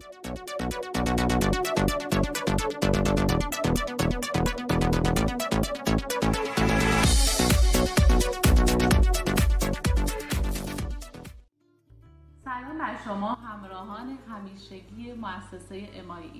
سلام بر شما همراهان همیشگی مؤسسه MIE.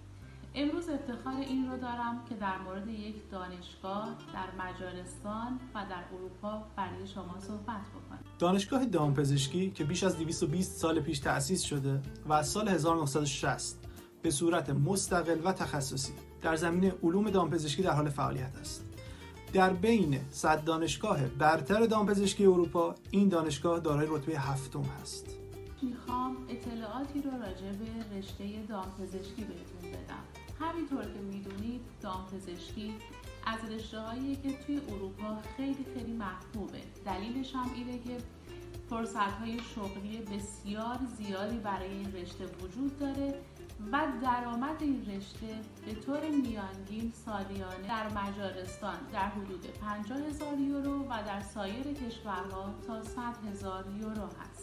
امروز افتخار این رو دارم که در مورد یک دانشگاه در مجارستان و در اروپا برای شما صحبت بکنم. دانشگاه دامپزشکی که بیش از 220 سال پیش تأسیس شده و از سال 1960 به صورت مستقل و تخصصی در زمینه علوم دامپزشکی در حال فعالیت است. در بین 100 دانشگاه برتر دامپزشکی اروپا این دانشگاه دارای رتبه 7 است. میخوام اطلاعاتی رو راجع به رشته دامپزشکی بهتون بدم. همینطور که میدونید دامپزشکی از رشته‌هایی که توی اروپا خیلی محبوبه. دلیلش هم اینه که فرصت‌های شغلی بسیار زیادی برای این رشته وجود داره و درآمد این رشته به طور میانگین سالیانه در مجارستان در حدود 50,000 یورو و در سایر کشورها تا 100,000 یورو هست.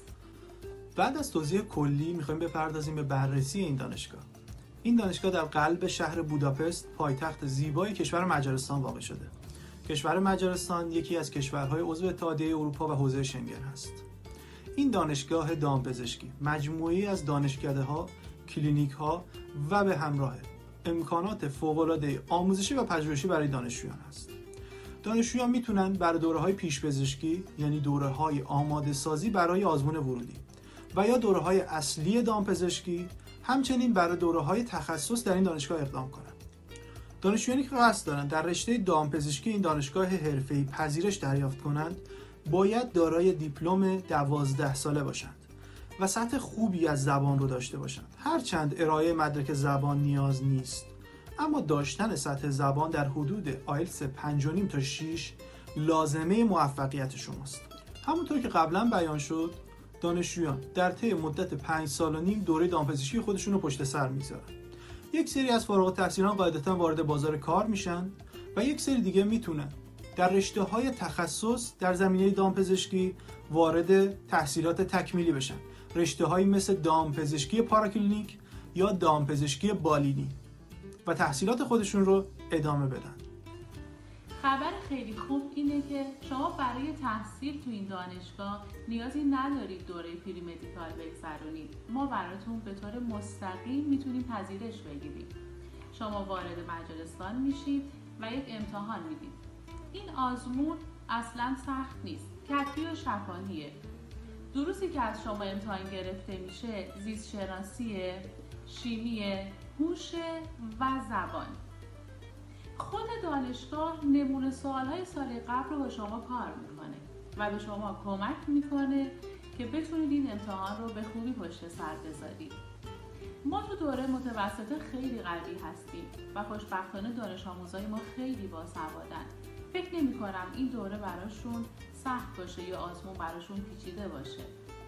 بعد از توضیح کلی میخوایم بپردازیم به بررسی این دانشگاه. این دانشگاه در قلب شهر بوداپست، پایتخت زیبای کشور مجارستان واقع شده. کشور مجارستان یکی از کشورهای عضو اتحادیه اروپا و حوزه شنگن است. این دانشگاه دامپزشکی مجموعه‌ای از دانشکده‌ها، کلینیک‌ها و به همراه امکانات فوق‌العاده آموزشی و پژوهشی برای دانشجویان است. دانشجویان میتونن برای دوره‌های پیش‌پزشکی یعنی دوره‌های آماده سازی برای آزمون ورودی و یا دوره‌های اصلی دامپزشکی همچنین برای دوره‌های تخصص در این دانشگاه اقدام کنند. دانشجویانی که قصد دارند در رشته دامپزشکی این دانشگاه حرفه‌ای پذیرش دریافت کنند باید دارای دیپلم 12 ساله باشند و سطح خوبی از زبان رو داشته باشند. هرچند ارائه مدرک زبان نیاز نیست، اما داشتن سطح زبان در حدود آیلتس 5.5 تا 6 لازمه موفقیت شماست. همونطور که قبلا بیان شد، دانشجویان در طی مدت 5 سال و نیم دوره دامپزشکی خودشون رو پشت سر میذارن. یک سری از فارغ التحصیلان قاعدتاً وارد بازار کار میشن و یک سری دیگه میتونن در رشته‌های تخصص در زمینه دامپزشکی وارد تحصیلات تکمیلی بشن. رشته‌هایی مثل دامپزشکی پاراکلینیک یا دامپزشکی بالینی و تحصیلات خودشون رو ادامه بدن. خبر خیلی خوب اینه که شما برای تحصیل تو این دانشگاه نیازی ندارید دوره پری مدیکال بگذرونید. ما براتون به طور مستقیم میتونیم پذیرش بگیریم. شما وارد مجارستان میشید و یک امتحان میدید. این آزمون اصلا سخت نیست، کتبی و شفاهیه. دروسی که از شما امتحان گرفته میشه زیست شناسیه، شیمیه، هوش و زبان. خود دانشگاه نمونه سوالهای سال قبل رو با شما کار میکنه و به شما کمک میکنه که بتونید این امتحان رو به خوبی پشت سر بذارید. ما تو دوره متوسطه خیلی قوی هستیم و خوشبختانه دانش آموزای ما خیلی باسوادن. فکر نمی کنم این دوره براشون سخت باشه یا آزمون براشون پیچیده باشه.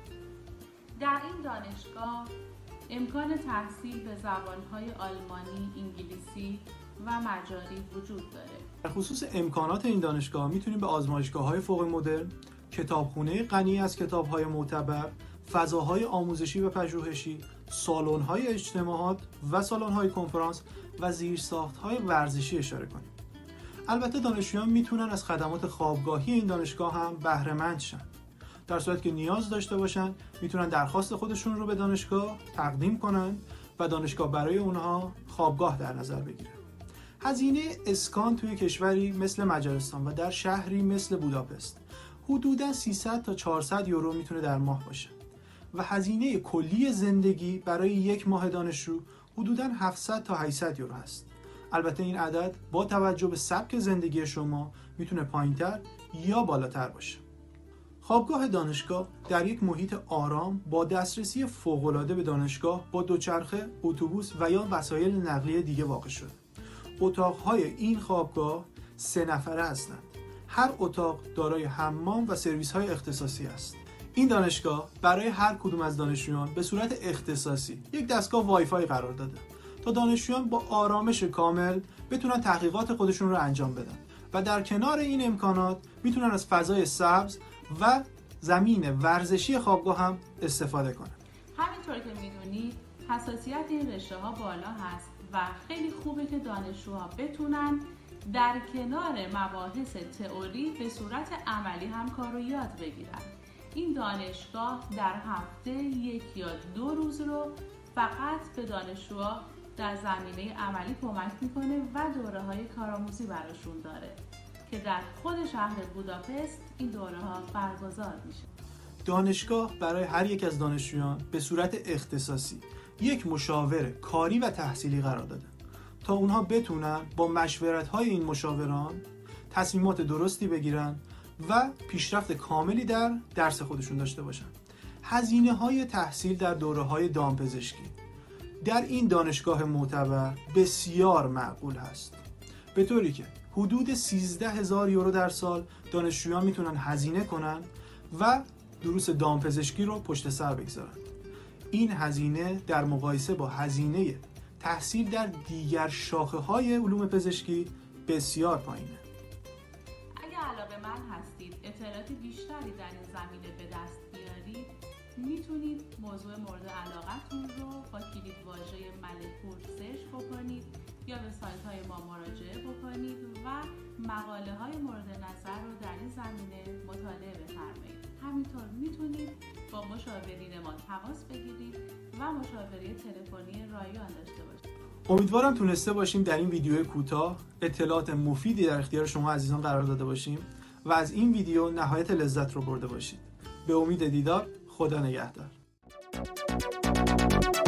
در این دانشگاه امکان تحصیل به زبانهای آلمانی، انگلیسی و مجاری وجود داره. در خصوص امکانات این دانشگاه میتونیم به آزمایشگاه‌های فوق مدرن، کتابخونه غنی از کتاب‌های معتبر، فضاهای آموزشی و پژوهشی، سالن‌های اجتماعات و سالن‌های کنفرانس و زیرساخت‌های ورزشی اشاره کنیم. البته دانشجویان میتونن از خدمات خوابگاهی این دانشگاه هم بهره مند شن. در صورتی که نیاز داشته باشن میتونن درخواست خودشون رو به دانشگاه تقدیم کنن و دانشگاه برای اونها خوابگاه در نظر بگیره. هزینه اسکان توی کشوری مثل مجارستان و در شهری مثل بوداپست حدوداً 300 تا 400 یورو میتونه در ماه باشه و هزینه کلی زندگی برای یک ماه دانشجو حدوداً 700 تا 800 یورو هست. البته این عدد با توجه به سبک زندگی شما میتونه پایین‌تر یا بالاتر باشه. خوابگاه دانشگاه در یک محیط آرام با دسترسی فوق‌العاده به دانشگاه با دوچرخه، اتوبوس و یا وسایل نقلیه دیگه واقع شده. اتاق‌های این خوابگاه 3 نفره هستند. هر اتاق دارای حمام و سرویس‌های اختصاصی است. این دانشگاه برای هر کدوم از دانشجویان به صورت اختصاصی یک دستگاه وایفای قرار داده تا دانشجویان با آرامش کامل بتونن تحقیقات خودشون رو انجام بدن و در کنار این امکانات میتونن از فضای سبز و زمین ورزشی خوابگاه هم استفاده کنن. همینطور که میدونید حساسیت این رشته ها بالا هست و خیلی خوبه که دانشجوها بتونن در کنار مباحث تئوری به صورت عملی هم کار رو یاد بگیرن. این دانشگاه در هفته 1 یا 2 روز رو فقط به دانشجوها در زمینه عملی کمک میکنه و دوره‌های کارآموزی براشون داره که در خود شهر بوداپست این دوره‌ها برگزار میشه. دانشگاه برای هر یک از دانشجویان به صورت اختصاصی یک مشاور کاری و تحصیلی قرار داده تا اونها بتونن با مشورت‌های این مشاوران تصمیمات درستی بگیرن و پیشرفت کاملی در درس خودشون داشته باشن. هزینه‌های تحصیل در دوره‌های دامپزشکی در این دانشگاه معتبر بسیار معقول هست، به طوری که حدود 13,000 یورو در سال دانشجویان میتونن هزینه کنن و دروس دامپزشکی رو پشت سر بگذارن. این هزینه در مقایسه با هزینه تحصیل در دیگر شاخه‌های علوم پزشکی بسیار پایینه. اگه علاقه‌مند هستید اطلاعات بیشتری در این زمینه به دست بیارید، میتونید موضوع مورد علاقتون رو با کلید واژه ملک‌پور سرچ بکنید یا به سایت‌های ما مراجعه بکنید و مقاله‌های مورد نظر رو در این زمینه مطالعه بفرمایید. همینطور میتونید با مشاورین ما تماس بگیرید و مشاوره تلفنی رایگان داشته باشید. امیدوارم تونسته باشیم در این ویدیو کوتاه اطلاعات مفیدی در اختیار شما عزیزان قرار داده باشیم و از این ویدیو نهایت لذت رو برده باشید. به امید دیدار. خدا نگهدار.